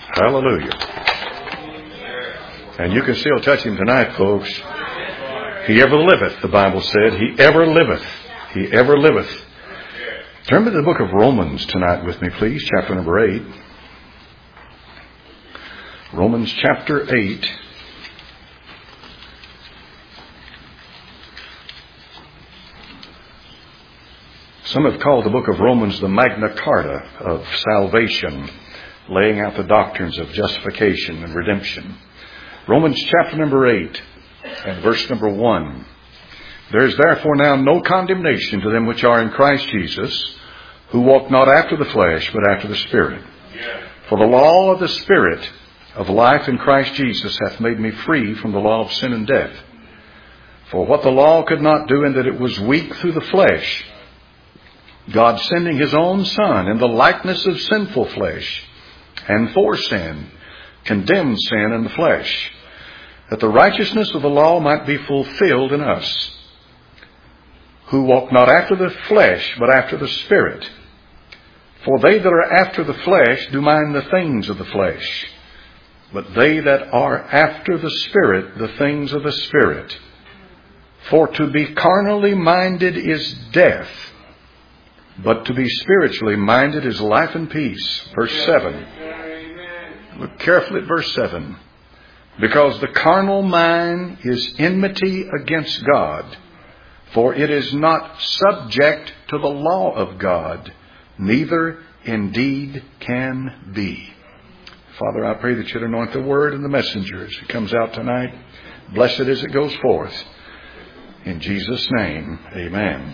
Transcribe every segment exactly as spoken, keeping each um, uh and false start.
Hallelujah. And you can still touch Him tonight, folks. He ever liveth, the Bible said. He ever liveth. He ever liveth. Turn to the book of Romans tonight with me, please. Chapter number eight. Romans chapter eight. Some have called the book of Romans the Magna Carta of salvation, laying out the doctrines of justification and redemption. Romans chapter number eight and verse number one. There is therefore now no condemnation to them which are in Christ Jesus, who walk not after the flesh, but after the Spirit. For the law of the Spirit of life in Christ Jesus hath made me free from the law of sin and death. For what the law could not do, in that it was weak through the flesh, God sending His own Son in the likeness of sinful flesh, and for sin, condemned sin in the flesh, that the righteousness of the law might be fulfilled in us, who walk not after the flesh, but after the Spirit. For they that are after the flesh do mind the things of the flesh, but they that are after the Spirit, the things of the Spirit. For to be carnally minded is death, but to be spiritually minded is life and peace. Verse seven. Look carefully at verse seven. Because the carnal mind is enmity against God, for it is not subject to the law of God, neither indeed can be. Father, I pray that you'd anoint the word and the messenger as it comes out tonight. Bless it as it goes forth. In Jesus' name, amen.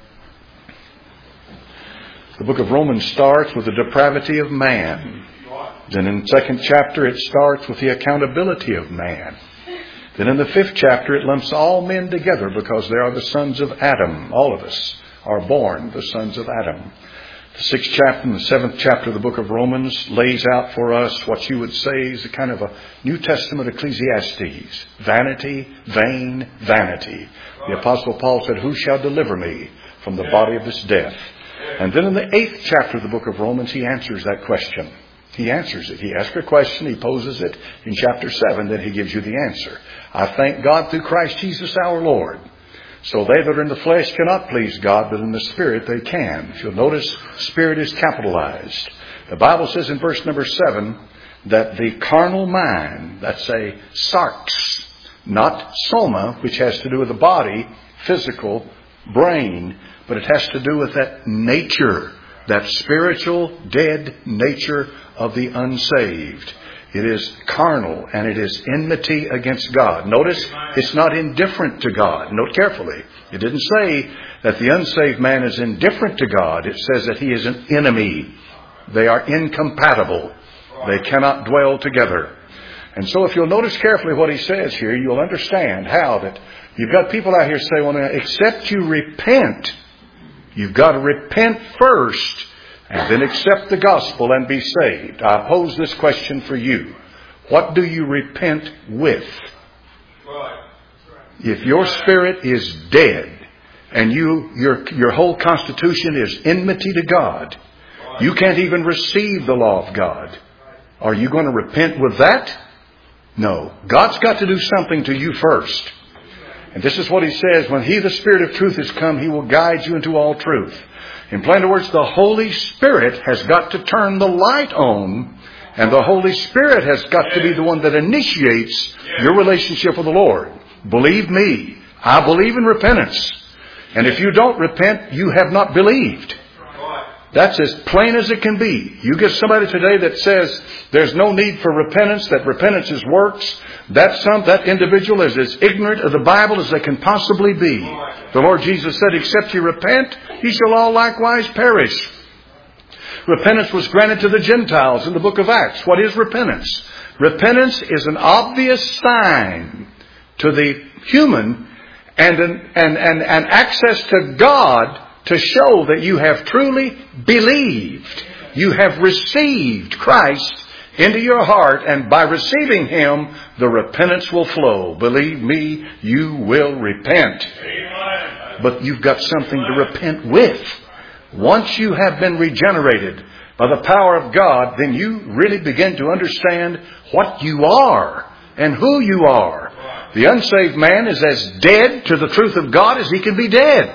The book of Romans starts with the depravity of man. Then in the second chapter it starts with the accountability of man. Then in the fifth chapter it lumps all men together because they are the sons of Adam. All of us are born the sons of Adam. The sixth chapter and the seventh chapter of the book of Romans lays out for us what you would say is a kind of a New Testament Ecclesiastes. Vanity, vain, vanity. The Apostle Paul said, who shall deliver me from the body of this death? And then in the eighth chapter of the book of Romans he answers that question. He answers it. He asks a question. He poses it in chapter seven. Then he gives you the answer. I thank God through Christ Jesus our Lord. So they that are in the flesh cannot please God, but in the Spirit they can. If you'll notice, Spirit is capitalized. The Bible says in verse number seven that the carnal mind, that's a sarx, not soma, which has to do with the body, physical, brain, but it has to do with that nature, that spiritual, dead nature of the unsaved. It is carnal and it is enmity against God. Notice it's not indifferent to God. Note carefully. It didn't say that the unsaved man is indifferent to God. It says that he is an enemy. They are incompatible. They cannot dwell together. And so if you'll notice carefully what he says here, you'll understand how that you've got people out here say, well, now, except you repent, you've got to repent first and then accept the gospel and be saved. I pose this question for you. What do you repent with? If your spirit is dead and you your your whole constitution is enmity to God, you can't even receive the law of God. Are you going to repent with that? No. God's got to do something to you first. And this is what he says, when he, the Spirit of truth, has come, he will guide you into all truth. In plain words, the Holy Spirit has got to turn the light on, and the Holy Spirit has got to be the one that initiates your relationship with the Lord. Believe me, I believe in repentance. And if you don't repent, you have not believed. That's as plain as it can be. You get somebody today that says there's no need for repentance, that repentance is works. That some, that individual is as ignorant of the Bible as they can possibly be. The Lord Jesus said, except you repent, ye shall all likewise perish. Repentance was granted to the Gentiles in the book of Acts. What is repentance? Repentance is an obvious sign to the human and an, and, and, and access to God to show that you have truly believed. You have received Christ into your heart, and by receiving Him, the repentance will flow. Believe me, you will repent. Amen. But you've got something to repent with. Once you have been regenerated, by the power of God, then you really begin to understand what you are and who you are. The unsaved man is as dead to the truth of God as he can be dead.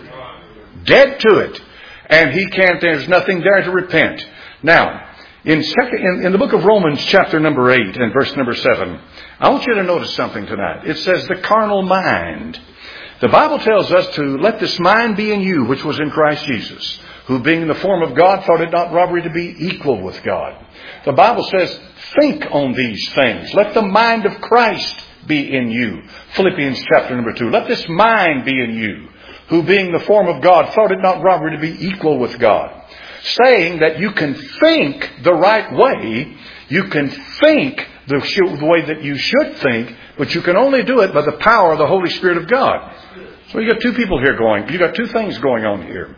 Dead to it. And he can't, there's nothing there to repent. Now, in, second, in, in the book of Romans chapter number eight and verse number seven, I want you to notice something tonight. It says the carnal mind. The Bible tells us to let this mind be in you, which was in Christ Jesus, who being in the form of God thought it not robbery to be equal with God. The Bible says, think on these things. Let the mind of Christ be in you. Philippians chapter number two. Let this mind be in you, who being the form of God thought it not robbery to be equal with God. Saying that you can think the right way, you can think the, the way that you should think, but you can only do it by the power of the Holy Spirit of God. So you got two people here going, you got two things going on here.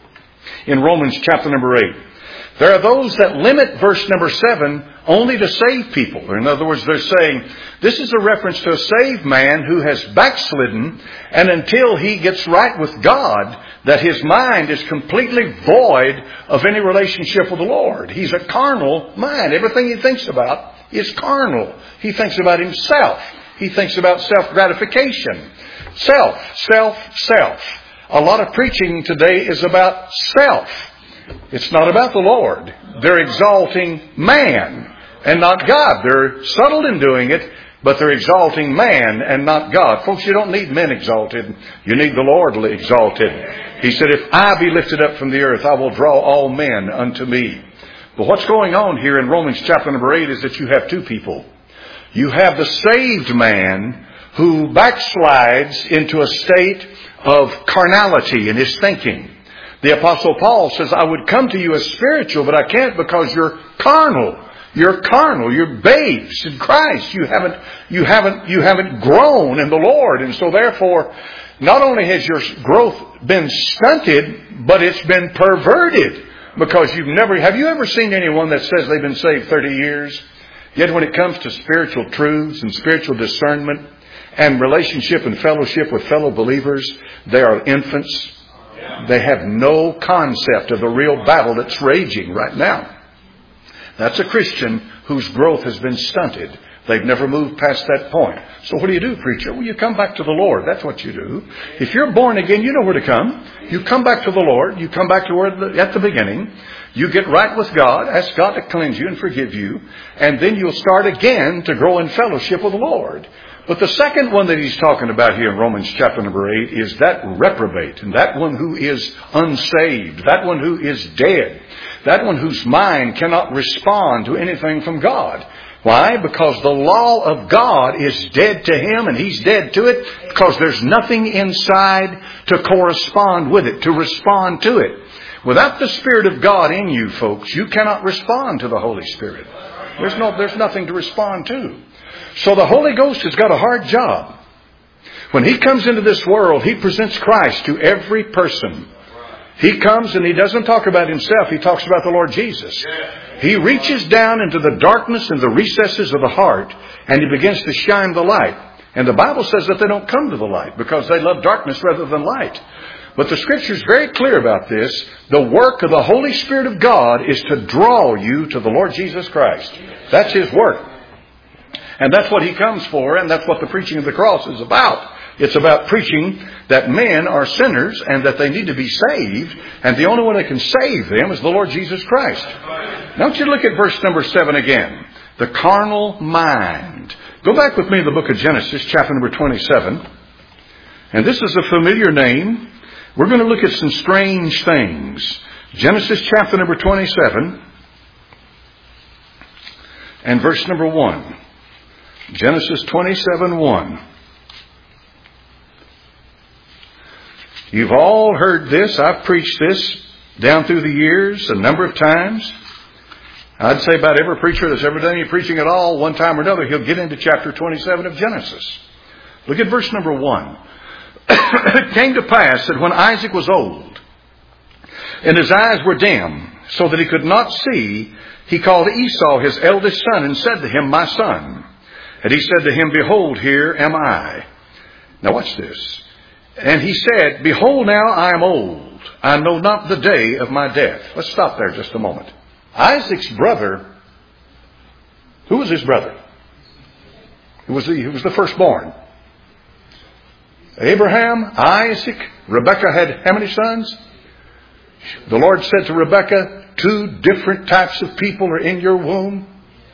In Romans chapter number eight, there are those that limit verse number seven only to saved people. In other words, they're saying this is a reference to a saved man who has backslidden, and until he gets right with God, that his mind is completely void of any relationship with the Lord. He's a carnal mind. Everything he thinks about is carnal. He thinks about himself. He thinks about self-gratification. Self, self, self. A lot of preaching today is about self. It's not about the Lord. They're exalting man and not God. They're subtle in doing it, but they're exalting man and not God. Folks, you don't need men exalted. You need the Lord exalted. He said, if I be lifted up from the earth, I will draw all men unto me. But what's going on here in Romans chapter number eight is that you have two people. You have the saved man who backslides into a state of carnality in his thinking. The Apostle Paul says, I would come to you as spiritual, but I can't because you're carnal. You're carnal. You're babes in Christ. You haven't, you haven't, you haven't grown in the Lord. And so therefore, not only has your growth been stunted, but it's been perverted. Because you've never, have you ever seen anyone that says they've been saved thirty years? Yet when it comes to spiritual truths and spiritual discernment and relationship and fellowship with fellow believers, they are infants. They have no concept of the real battle that's raging right now. That's a Christian whose growth has been stunted. They've never moved past that point. So what do you do, preacher? Well, you come back to the Lord. That's what you do. If you're born again, you know where to come. You come back to the Lord. You come back to where the, at the beginning. You get right with God. Ask God to cleanse you and forgive you. And then you'll start again to grow in fellowship with the Lord. But the second one that he's talking about here in Romans chapter number eight is that reprobate, and that one who is unsaved, that one who is dead, that one whose mind cannot respond to anything from God. Why? Because the law of God is dead to him, and he's dead to it because there's nothing inside to correspond with it, to respond to it. Without the Spirit of God in you, folks, you cannot respond to the Holy Spirit. There's no, there's nothing to respond to. So the Holy Ghost has got a hard job. When he comes into this world, he presents Christ to every person. He comes and he doesn't talk about himself. He talks about the Lord Jesus. He reaches down into the darkness and the recesses of the heart, and he begins to shine the light. And the Bible says that they don't come to the light because they love darkness rather than light. But the Scripture is very clear about this. The work of the Holy Spirit of God is to draw you to the Lord Jesus Christ. That's his work. And that's what he comes for, and that's what the preaching of the cross is about. It's about preaching that men are sinners and that they need to be saved, and the only one that can save them is the Lord Jesus Christ. Now, I want you to look at verse number seven again. The carnal mind. Go back with me to the book of Genesis, chapter number twenty-seven. And this is a familiar name. We're going to look at some strange things. Genesis chapter number twenty-seven and verse number one. Genesis twenty-seven one. You've all heard this. I've preached this down through the years a number of times. I'd say about every preacher that's ever done any preaching at all, one time or another, he'll get into chapter twenty-seven of Genesis. Look at verse number one. It came to pass that when Isaac was old, and his eyes were dim, so that he could not see, he called Esau his eldest son, and said to him, My son. And he said to him, Behold, here am I. Now watch this. And he said, Behold, now I am old. I know not the day of my death. Let's stop there just a moment. Isaac's brother, who was his brother? Who was the, who was the firstborn? Abraham, Isaac, Rebekah had how many sons? The Lord said to Rebekah, two different types of people are in your womb.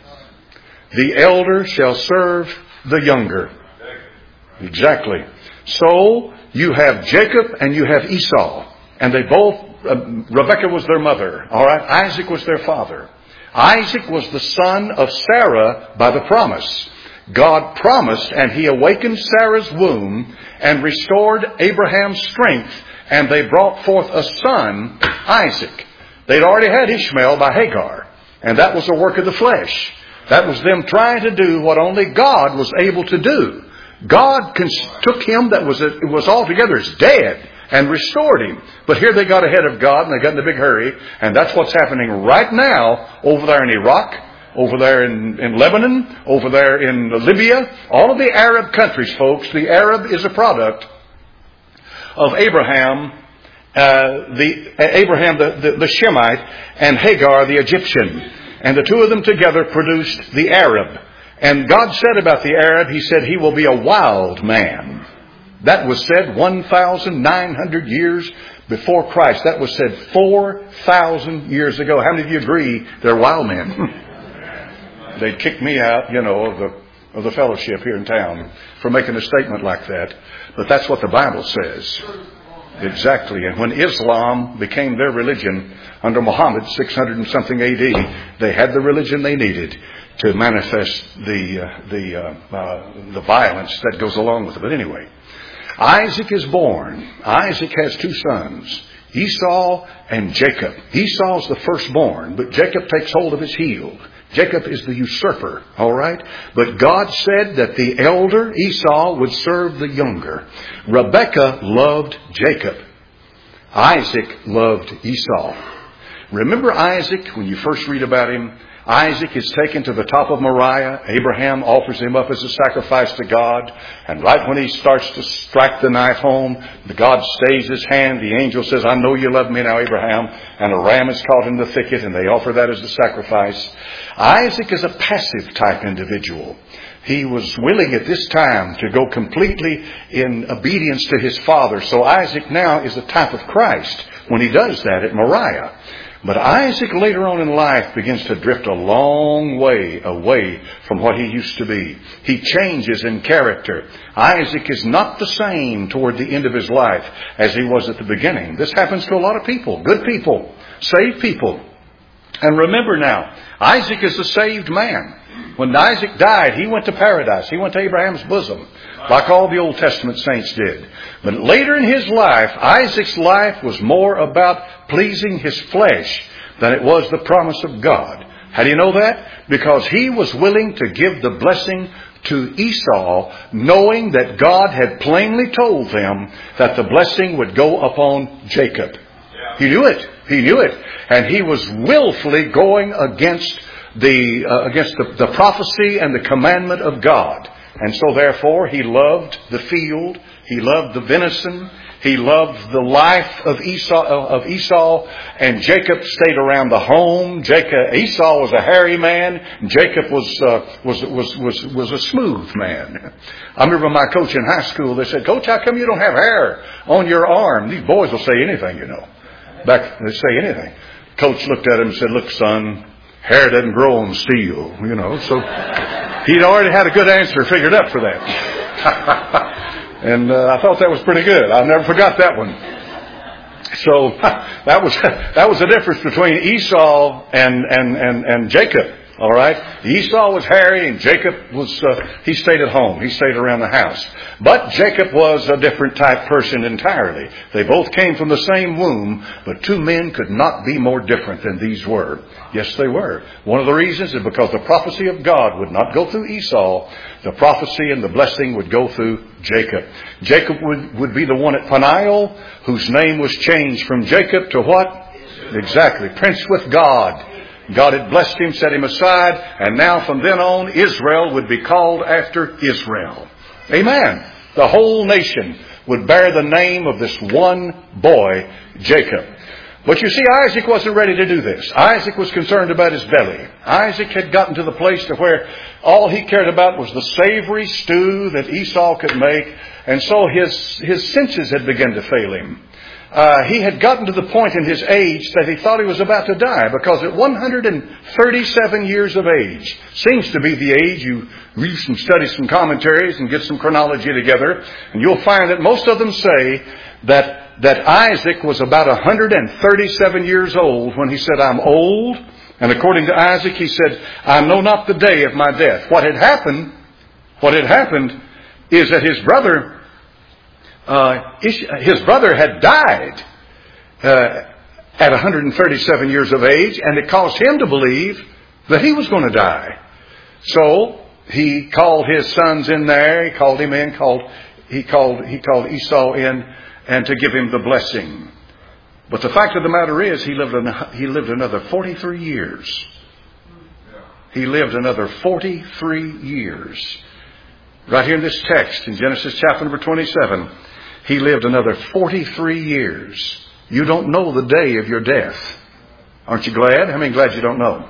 The elder shall serve the younger. Exactly. So you have Jacob and you have Esau. And they both, uh, Rebekah was their mother. All right. Isaac was their father. Isaac was the son of Sarah by the promise. God promised, and He awakened Sarah's womb and restored Abraham's strength, and they brought forth a son, Isaac. They'd already had Ishmael by Hagar, and that was a work of the flesh. That was them trying to do what only God was able to do. God took him that was, a, was altogether as dead and restored him. But here they got ahead of God, and they got in a big hurry, and that's what's happening right now over there in Iraq, over there in, in Lebanon, over there in Libya, all of the Arab countries, folks. The Arab is a product of Abraham, uh, the uh, Abraham the, the, the Shemite, and Hagar the Egyptian. And the two of them together produced the Arab. And God said about the Arab, He said he will be a wild man. That was said one thousand nine hundred years before Christ. That was said four thousand years ago. How many of you agree they're wild men? They'd kick me out, you know, of the, of the fellowship here in town for making a statement like that. But that's what the Bible says. Exactly. And when Islam became their religion under Muhammad, six hundred and something A D, they had the religion they needed to manifest the, uh, the, uh, uh, the violence that goes along with it. But anyway, Isaac is born. Isaac has two sons, Esau and Jacob. Esau's the firstborn, but Jacob takes hold of his heel. Jacob is the usurper, all right? But God said that the elder, Esau, would serve the younger. Rebekah loved Jacob. Isaac loved Esau. Remember Isaac, when you first read about him? Isaac is taken to the top of Moriah. Abraham offers him up as a sacrifice to God. And right when he starts to strike the knife home, the God stays his hand. The angel says, I know you love me now, Abraham. And a ram is caught in the thicket, and they offer that as a sacrifice. Isaac is a passive type individual. He was willing at this time to go completely in obedience to his father. So Isaac now is a type of Christ when he does that at Moriah. But Isaac later on in life begins to drift a long way away from what he used to be. He changes in character. Isaac is not the same toward the end of his life as he was at the beginning. This happens to a lot of people, good people, saved people. And remember now, Isaac is a saved man. When Isaac died, he went to paradise. He went to Abraham's bosom, like all the Old Testament saints did. But later in his life, Isaac's life was more about pleasing his flesh than it was the promise of God. How do you know that? Because he was willing to give the blessing to Esau, knowing that God had plainly told them that the blessing would go upon Jacob. He knew it. He knew it. And he was willfully going against the uh, against the, the prophecy and the commandment of God. And so therefore he loved the field, he loved the venison, he loved the life of Esau, of Esau, and Jacob stayed around the home. Jacob, Esau was a hairy man, and Jacob was, uh, was, was, was, was a smooth man. I remember my coach in high school, they said, Coach, how come you don't have hair on your arm? These boys will say anything, you know. Back, they say anything. Coach looked at him and said, look, son, hair doesn't grow on steel, you know. So he'd already had a good answer figured up for that. And uh, I thought that was pretty good. I never forgot that one. So that was that was the difference between Esau and and and, and Jacob. All right, Esau was hairy, and Jacob was uh, he stayed at home. He stayed around the house. But Jacob was a different type person entirely. They both came from the same womb, but two men could not be more different than these were. Yes, they were. One of the reasons is because the prophecy of God would not go through Esau. The prophecy and the blessing would go through Jacob. Jacob would, would be the one at Peniel, whose name was changed from Jacob to what? Exactly, Prince with God. God had blessed him, set him aside, and now from then on, Israel would be called after Israel. Amen. The whole nation would bear the name of this one boy, Jacob. But you see, Isaac wasn't ready to do this. Isaac was concerned about his belly. Isaac had gotten to the place to where all he cared about was the savory stew that Esau could make. And so his, his senses had begun to fail him. Uh, he had gotten to the point in his age that he thought he was about to die, because at one hundred thirty-seven years of age, seems to be the age, you read some, study some commentaries and get some chronology together, and you'll find that most of them say that, that Isaac was about one hundred thirty-seven years old when he said, I'm old. And according to Isaac, he said, I know not the day of my death. What had happened, what had happened is that his brother, Uh, his brother had died uh, at one hundred thirty-seven years of age, and it caused him to believe that he was going to die. So he called his sons in there. He called him in. Called he called he called Esau in, and to give him the blessing. But the fact of the matter is, he lived he lived another forty-three years. He lived another forty-three years. Right here in this text, in Genesis chapter number twenty-seven. He lived another forty-three years. You don't know the day of your death. Aren't you glad? How many glad you don't know?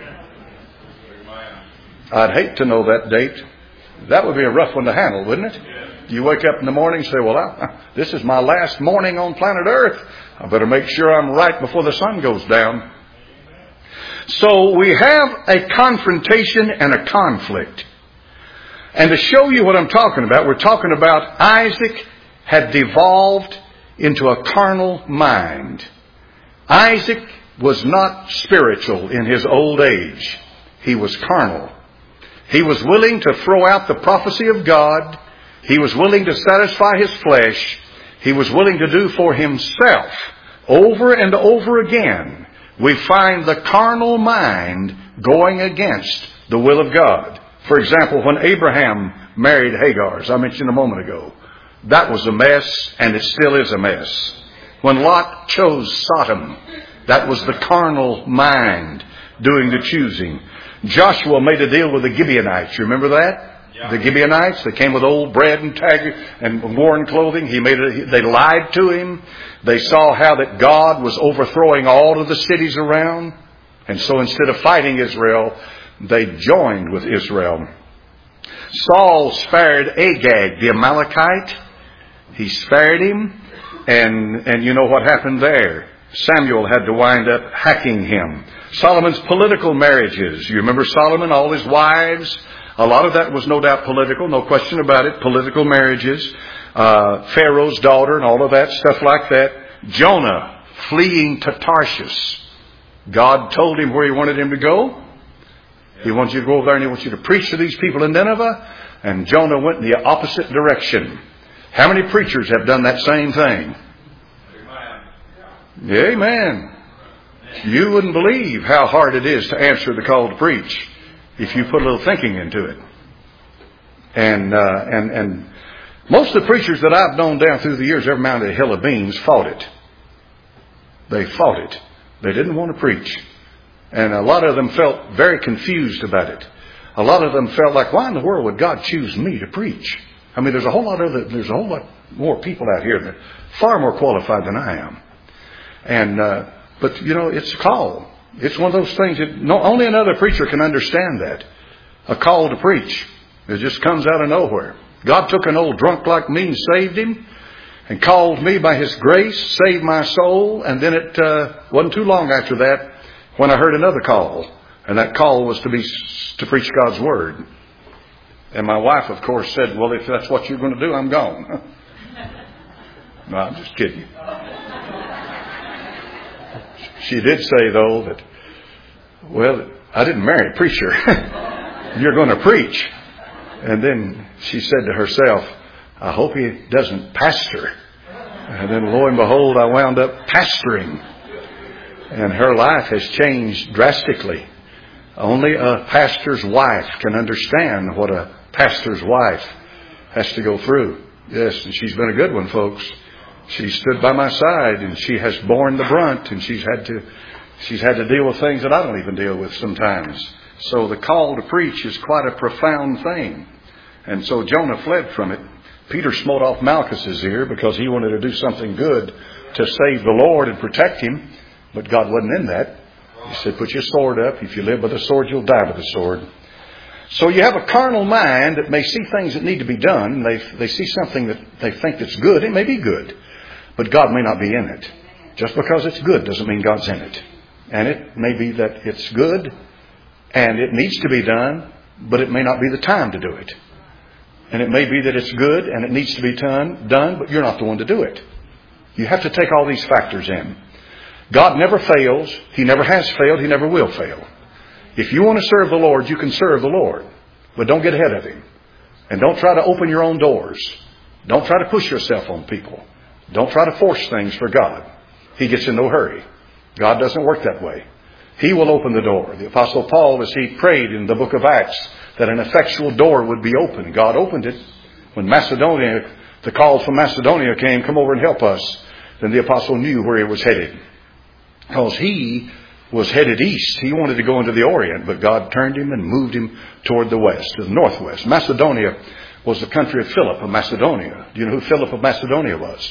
I'd hate to know that date. That would be a rough one to handle, wouldn't it? You wake up in the morning and say, well, I, this is my last morning on planet Earth. I better make sure I'm right before the sun goes down. So we have a confrontation and a conflict. And to show you what I'm talking about, we're talking about Isaac had devolved into a carnal mind. Isaac was not spiritual in his old age. He was carnal. He was willing to throw out the prophecy of God. He was willing to satisfy his flesh. He was willing to do for himself over and over again. We find the carnal mind going against the will of God. For example, when Abraham married Hagar, as I mentioned a moment ago, that was a mess, and it still is a mess. When Lot chose Sodom, that was the carnal mind doing the choosing. Joshua made a deal with the Gibeonites. You remember that? Yeah. The Gibeonites, they came with old bread and tag and worn clothing. He made a, they lied to him. They saw how that God was overthrowing all of the cities around. And so instead of fighting Israel, they joined with Israel. Saul spared Agag, the Amalekite. He spared him, and, and you know what happened there. Samuel had to wind up hacking him. Solomon's political marriages. You remember Solomon, all his wives? A lot of that was no doubt political, no question about it. Political marriages. Uh, Pharaoh's daughter and all of that, stuff like that. Jonah fleeing to Tarshish. God told him where he wanted him to go. He wants you to go over there and he wants you to preach to these people in Nineveh. And Jonah went in the opposite direction. How many preachers have done that same thing? Amen. Amen. You wouldn't believe how hard it is to answer the call to preach if you put a little thinking into it. And uh, and and most of the preachers that I've known down through the years, every mountain a hill of beans, fought it. They fought it. They didn't want to preach. And a lot of them felt very confused about it. A lot of them felt like, why in the world would God choose me to preach? I mean, there's a whole lot of there's a whole lot more people out here that are far more qualified than I am. And uh, but you know, it's a call. It's one of those things that no, only another preacher can understand. That a call to preach, it just comes out of nowhere. God took an old drunk like me and saved him, and called me by His grace, saved my soul. And then it uh, wasn't too long after that when I heard another call, and that call was to be to preach God's word. And my wife, of course, said, well, if that's what you're going to do, I'm gone. No, I'm just kidding. She did say, though, that, well, I didn't marry a preacher. You're going to preach. And then she said to herself, I hope he doesn't pastor. And then, lo and behold, I wound up pastoring. And her life has changed drastically. Only a pastor's wife can understand what a pastor's wife has to go through. Yes, and she's been a good one, folks. She stood by my side, and she has borne the brunt, and she's had to she's had to deal with things that I don't even deal with sometimes. So the call to preach is quite a profound thing. And so Jonah fled from it. Peter smote off Malchus's ear because he wanted to do something good to save the Lord and protect him. But God wasn't in that. He said, put your sword up. If you live by the sword, you'll die by the sword. So you have a carnal mind that may see things that need to be done. They, they see something that they think that's good. It may be good, but God may not be in it. Just because it's good doesn't mean God's in it. And it may be that it's good and it needs to be done, but it may not be the time to do it. And it may be that it's good and it needs to be done, done, but you're not the one to do it. You have to take all these factors in. God never fails. He never has failed. He never will fail. If you want to serve the Lord, you can serve the Lord. But don't get ahead of Him. And don't try to open your own doors. Don't try to push yourself on people. Don't try to force things for God. He gets in no hurry. God doesn't work that way. He will open the door. The Apostle Paul, as he prayed in the book of Acts, that an effectual door would be opened. God opened it. When Macedonia, the call from Macedonia came, come over and help us, then the apostle knew where he was headed. Because he was headed east. He wanted to go into the Orient, but God turned him and moved him toward the west, to the northwest. Macedonia was the country of Philip of Macedonia. Do you know who Philip of Macedonia was?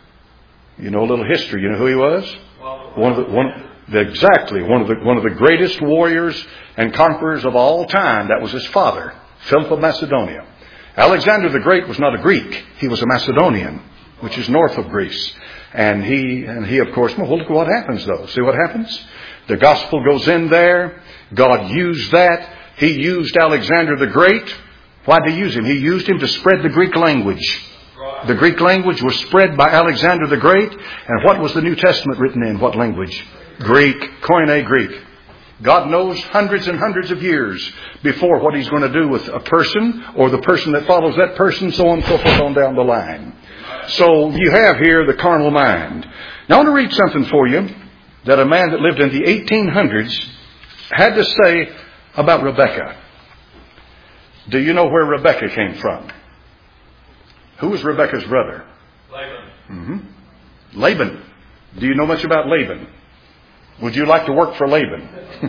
You know a little history. You know who he was? One of the, one, exactly, one of the, one of the greatest warriors and conquerors of all time. That was his father, Philip of Macedonia. Alexander the Great was not a Greek. He was a Macedonian, which is north of Greece. And he, and he, of course, well, look at what happens, though. See what happens? The gospel goes in there. God used that. He used Alexander the Great. Why did he use him? He used him to spread the Greek language. The Greek language was spread by Alexander the Great. And what was the New Testament written in? What language? Greek. Koine Greek. God knows hundreds and hundreds of years before what He's going to do with a person or the person that follows that person, so on and so forth on down the line. So you have here the carnal mind. Now I want to read something for you that a man that lived in the eighteen hundreds had to say about Rebekah. Do you know where Rebekah came from? Who was Rebekah's brother? Laban. Mm-hmm. Laban. Do you know much about Laban? Would you like to work for Laban?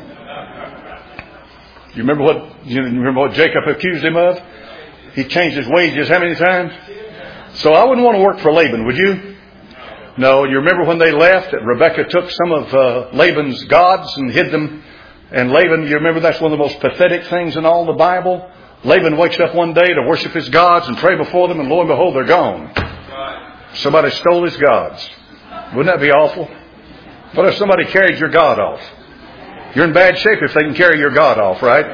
You remember what you remember what Jacob accused him of? He changed his wages how many times? So I wouldn't want to work for Laban, would you? No. You remember when they left, that Rebekah took some of uh, Laban's gods and hid them. And Laban, you remember that's one of the most pathetic things in all the Bible. Laban wakes up one day to worship his gods and pray before them, and lo and behold, they're gone. Somebody stole his gods. Wouldn't that be awful? What if somebody carried your God off? You're in bad shape if they can carry your God off, right?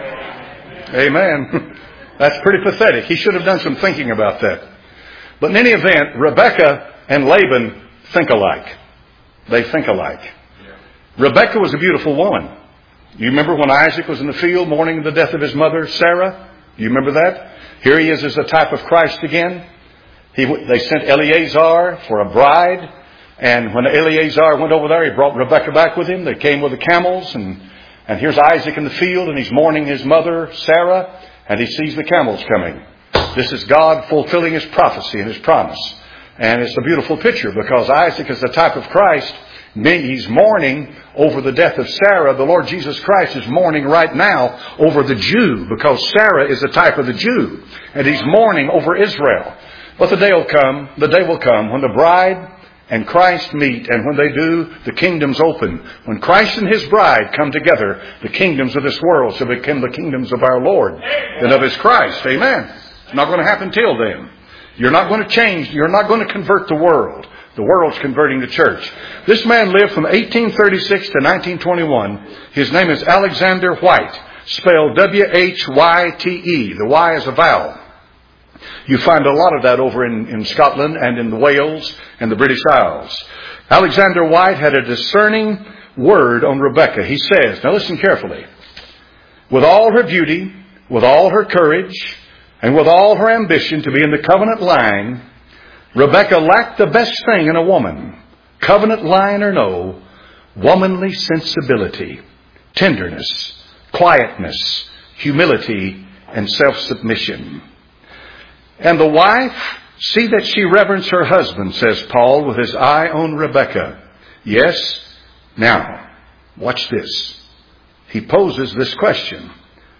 Amen. That's pretty pathetic. He should have done some thinking about that. But in any event, Rebekah and Laban think alike. They think alike. Rebekah was a beautiful woman. You remember when Isaac was in the field mourning the death of his mother, Sarah? You remember that? Here he is as a type of Christ again. He, they sent Eleazar for a bride. And when Eleazar went over there, he brought Rebekah back with him. They came with the camels. And, and here's Isaac in the field, and he's mourning his mother, Sarah. And he sees the camels coming. This is God fulfilling His prophecy and His promise. And it's a beautiful picture because Isaac is the type of Christ. He's mourning over the death of Sarah. The Lord Jesus Christ is mourning right now over the Jew because Sarah is the type of the Jew. And He's mourning over Israel. But the day will come, the day will come when the bride and Christ meet, and when they do, the kingdoms open. When Christ and His bride come together, the kingdoms of this world shall become the kingdoms of our Lord and of His Christ. Amen. It's not going to happen till then. You're not going to change. You're not going to convert the world. The world's converting the church. This man lived from eighteen thirty-six to nineteen twenty-one. His name is Alexander White, spelled W H Y T E. The Y is a vowel. You find a lot of that over in, in Scotland and in Wales and the British Isles. Alexander White had a discerning word on Rebekah. He says, now listen carefully, with all her beauty, with all her courage, and with all her ambition to be in the covenant line, Rebekah lacked the best thing in a woman, covenant line or no, womanly sensibility, tenderness, quietness, humility, and self-submission. And the wife, see that she reverence her husband, says Paul, with his eye on Rebekah. Yes. Now, watch this. He poses this question.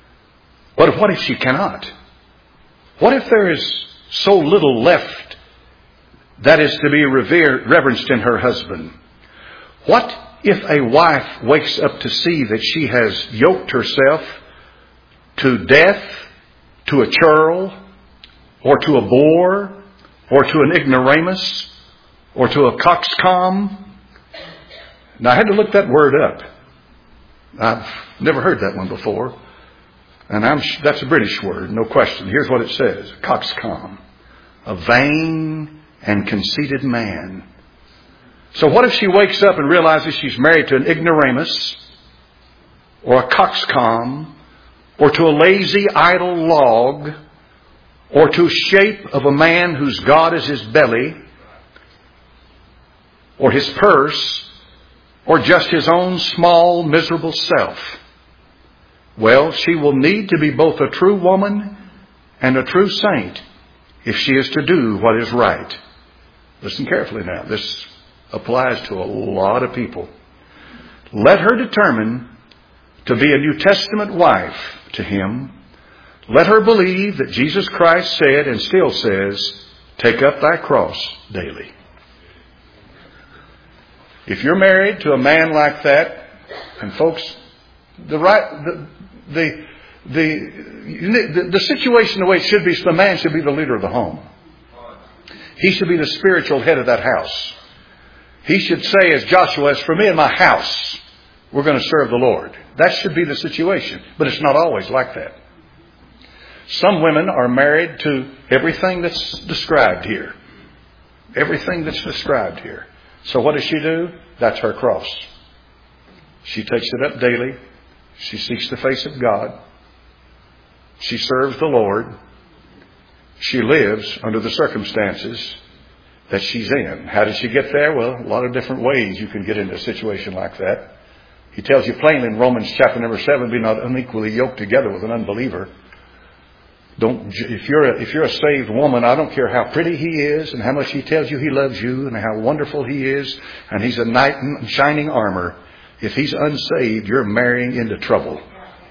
But what if she cannot? What if there is so little left that is to be revered, reverenced in her husband? What if a wife wakes up to see that she has yoked herself to death, to a churl, or to a bore, or to an ignoramus, or to a coxcomb. Now I had to look that word up. I've never heard that one before. And I'm, that's a British word, no question. Here's what it says. Coxcomb. A vain and conceited man. So what if she wakes up and realizes she's married to an ignoramus, or a coxcomb, or to a lazy, idle log, or to a shape of a man whose God is his belly, or his purse, or just his own small, miserable self? Well, she will need to be both a true woman and a true saint if she is to do what is right. Listen carefully now. This applies to a lot of people. Let her determine to be a New Testament wife to him. Let her believe that Jesus Christ said and still says, take up thy cross daily. If you're married to a man like that, and folks, the right, the, the, the, the, the situation the way it should be, the man should be the leader of the home. He should be the spiritual head of that house. He should say, as Joshua, as for me and my house, we're going to serve the Lord. That should be the situation. But it's not always like that. Some women are married to everything that's described here. Everything that's described here. So what does she do? That's her cross. She takes it up daily. She seeks the face of God. She serves the Lord. She lives under the circumstances that she's in. How did she get there? Well, a lot of different ways you can get into a situation like that. He tells you plainly in Romans chapter number seven, be not unequally yoked together with an unbeliever. Don't, if you're a, if you're a saved woman, I don't care how pretty he is and how much he tells you he loves you and how wonderful he is and he's a knight in shining armor. If he's unsaved, you're marrying into trouble.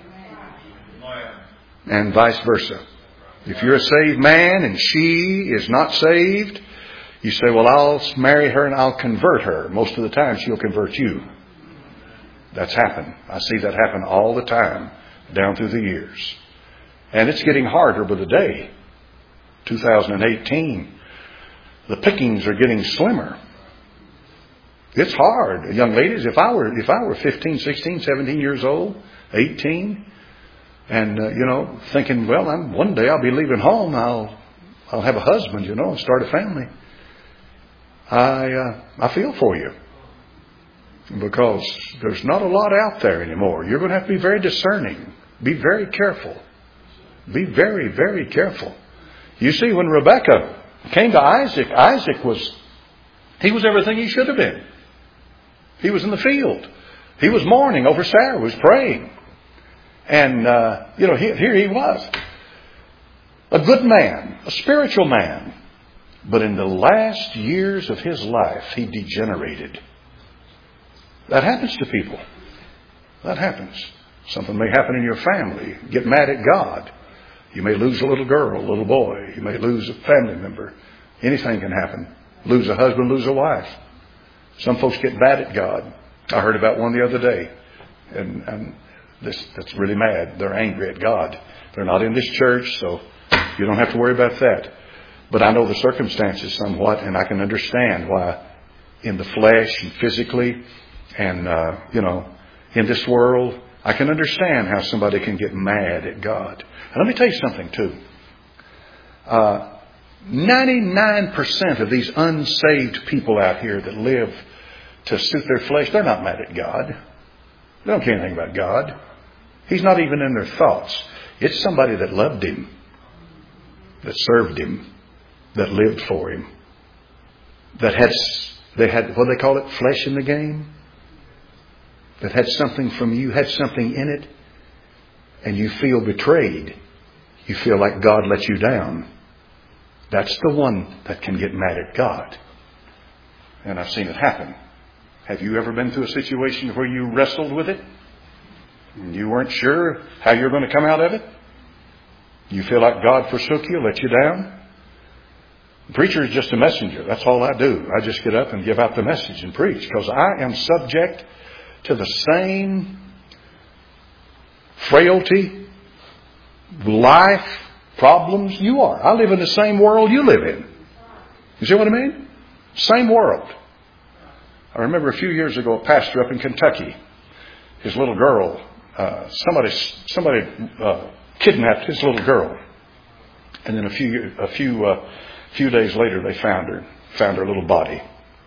And vice versa. If you're a saved man and she is not saved, you say, well, I'll marry her and I'll convert her. Most of the time she'll convert you. That's happened. I see that happen all the time down through the years. And it's getting harder by the day. two thousand eighteen. The pickings are getting slimmer. It's hard. Young ladies, if I were if I were fifteen, sixteen, seventeen years old, eighteen, and uh, you know, thinking, well, I'm, one day I'll be leaving home. I'll I'll have a husband, you know, and start a family. I uh, I feel for you. Because there's not a lot out there anymore. You're going to have to be very discerning. Be very careful. Be very, very careful. You see, when Rebekah came to Isaac, Isaac was, he was everything he should have been. He was in the field. He was mourning over Sarah, was praying. And, uh, you know, he, here he was. A good man, a spiritual man. But in the last years of his life, he degenerated. That happens to people. That happens. Something may happen in your family. Get mad at God. You may lose a little girl, a little boy. You may lose a family member. Anything can happen. Lose a husband, lose a wife. Some folks get mad at God. I heard about one the other day. And, and this, that's really mad. They're angry at God. They're not in this church, so you don't have to worry about that. But I know the circumstances somewhat, and I can understand why in the flesh and physically and, uh, you know, in this world, I can understand how somebody can get mad at God. And let me tell you something, too. Uh, ninety-nine percent of these unsaved people out here that live to suit their flesh, they're not mad at God. They don't care anything about God. He's not even in their thoughts. It's somebody that loved Him, that served Him, that lived for Him, that had, they had, what do they call it, flesh in the game? That had something from you, had something in it, and you feel betrayed. You feel like God let you down. That's the one that can get mad at God. And I've seen it happen. Have you ever been through a situation where you wrestled with it? And you weren't sure how you're going to come out of it? You feel like God forsook you, let you down? The preacher is just a messenger. That's all I do. I just get up and give out the message and preach, because I am subject to the same frailty, life, problems you are. I live in the same world you live in. You see what I mean? Same world. I remember a few years ago, a pastor up in Kentucky, his little girl, uh, somebody somebody uh, kidnapped his little girl, and then a few a few uh, few days later they found her, found her little body.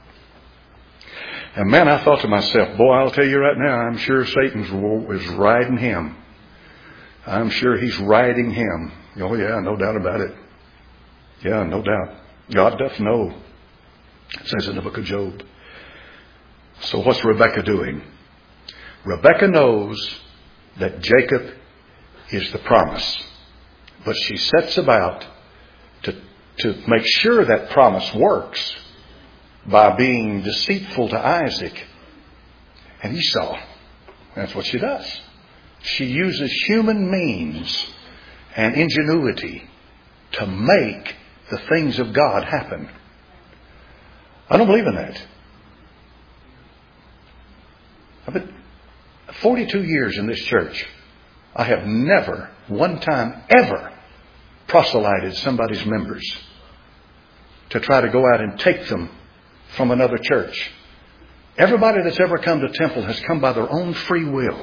And man, I thought to myself, boy, I'll tell you right now, I'm sure Satan's is riding him. I'm sure he's riding him. Oh yeah, no doubt about it. Yeah, no doubt. God doth know. It says in the book of Job. So what's Rebekah doing? Rebekah knows that Jacob is the promise. But she sets about to, to make sure that promise works by being deceitful to Isaac and Esau. That's what she does. She uses human means and ingenuity to make the things of God happen. I don't believe in that. I've been forty-two years in this church. I have never, one time, ever proselyted somebody's members to try to go out and take them from another church. Everybody that's ever come to Temple has come by their own free will.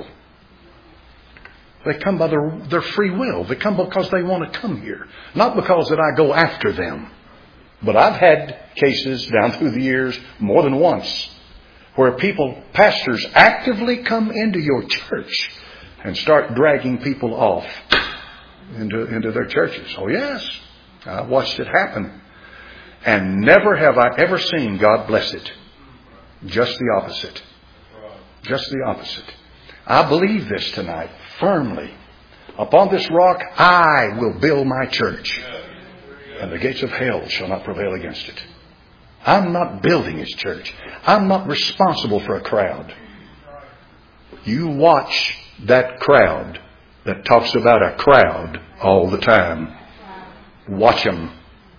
They come by their, their free will. They come because they want to come here. Not because that I go after them. But I've had cases down through the years more than once where people, pastors, actively come into your church and start dragging people off into, into their churches. Oh yes, I watched it happen. And never have I ever seen God bless it. Just the opposite. Just the opposite. I believe this tonight firmly. Upon this rock I will build my church, and the gates of hell shall not prevail against it. I'm not building His church. I'm not responsible for a crowd. You watch that crowd that talks about a crowd all the time. Watch them.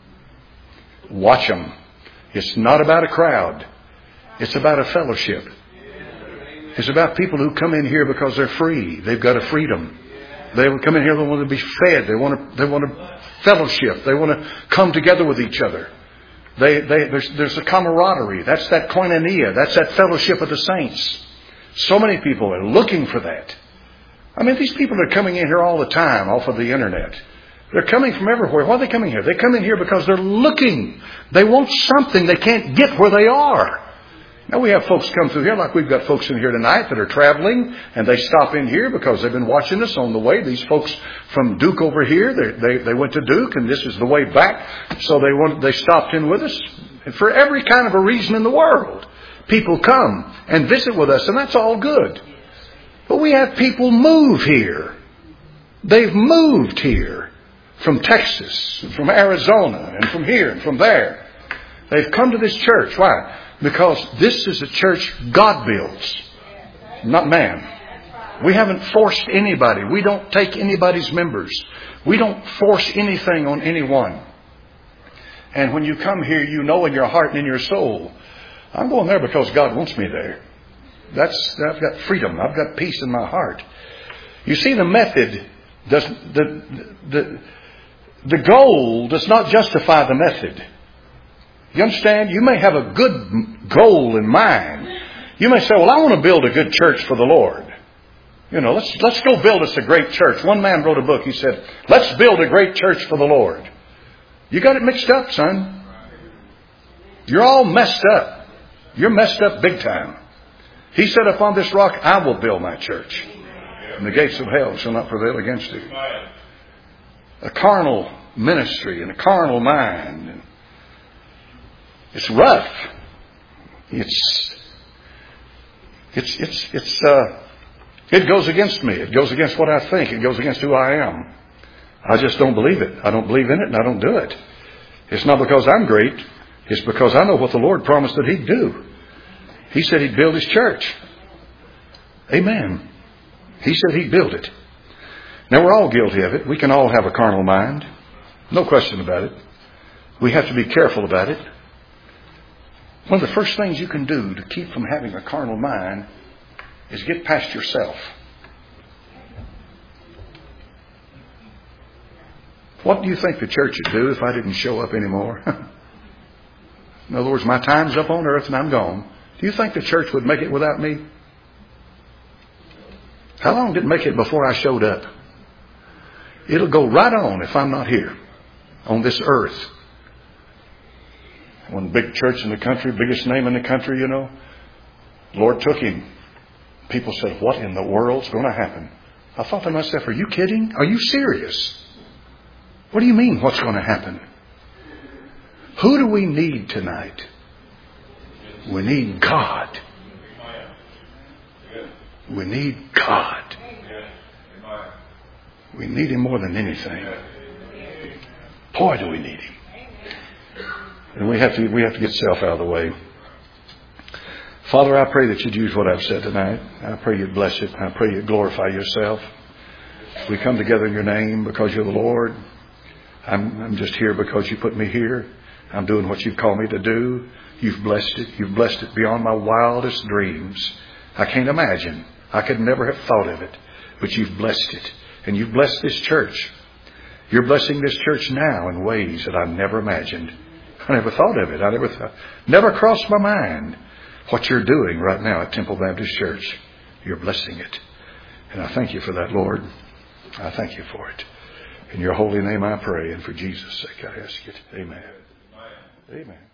Watch them. It's not about a crowd. It's about a fellowship. It's about people who come in here because they're free. They've got a freedom. They will come in here. They want to be fed. They want to. They want to fellowship. They want to come together with each other. They, they, there's, there's a camaraderie. That's that koinonia. That's that fellowship of the saints. So many people are looking for that. I mean, these people are coming in here all the time off of the internet. They're coming from everywhere. Why are they coming here? They come in here because they're looking. They want something they can't get where they are. Now we have folks come through here, like we've got folks in here tonight that are traveling, and they stop in here because they've been watching us on the way. These folks from Duke over here, they they, they went to Duke, and this is the way back, so they went, they stopped in with us. And for every kind of a reason in the world, people come and visit with us, and that's all good. But we have people move here. They've moved here from Texas, and from Arizona, and from here, and from there. They've come to this church. Why? Because this is a church God builds, not man. We haven't forced anybody. We don't take anybody's members. We don't force anything on anyone. And when you come here, you know in your heart and in your soul, I'm going there because God wants me there. That's, I've got freedom. I've got peace in my heart. You see, the method does, the, the, the goal does not justify the method. You understand? You may have a good goal in mind. You may say, well, I want to build a good church for the Lord. You know, let's, let's go build us a great church. One man wrote a book. He said, let's build a great church for the Lord. You got it mixed up, son. You're all messed up. You're messed up big time. He said, upon this rock, I will build my church, and the gates of hell shall not prevail against it. A carnal ministry and a carnal mind. It's rough. It's, it's, it's, it's, uh, it goes against me. It goes against what I think. It goes against who I am. I just don't believe it. I don't believe in it, and I don't do it. It's not because I'm great. It's because I know what the Lord promised that He'd do. He said He'd build His church. Amen. He said He'd build it. Now, we're all guilty of it. We can all have a carnal mind. No question about it. We have to be careful about it. One of the first things you can do to keep from having a carnal mind is get past yourself. What do you think the church would do if I didn't show up anymore? In other words, my time's up on earth and I'm gone. Do you think the church would make it without me? How long did it make it before I showed up? It'll go right on if I'm not here on this earth. One big church in the country, biggest name in the country, you know. The Lord took him. People said, what in the world's going to happen? I thought to myself, are you kidding? Are you serious? What do you mean, what's going to happen? Who do we need tonight? We need God. We need God. We need Him more than anything. Boy, do we need Him. And we have to we have to get self out of the way. Father, I pray that you'd use what I've said tonight. I pray you'd bless it. I pray you'd glorify yourself. We come together in your name because you're the Lord. I'm, I'm just here because you put me here. I'm doing what you've called me to do. You've blessed it. You've blessed it beyond my wildest dreams. I can't imagine. I could never have thought of it. But you've blessed it. And you've blessed this church. You're blessing this church now in ways that I've never imagined. I never thought of it. I never thought, never crossed my mind what you're doing right now at Temple Baptist Church. You're blessing it. And I thank you for that, Lord. I thank you for it. In your holy name I pray, and for Jesus' sake I ask it. Amen. Amen.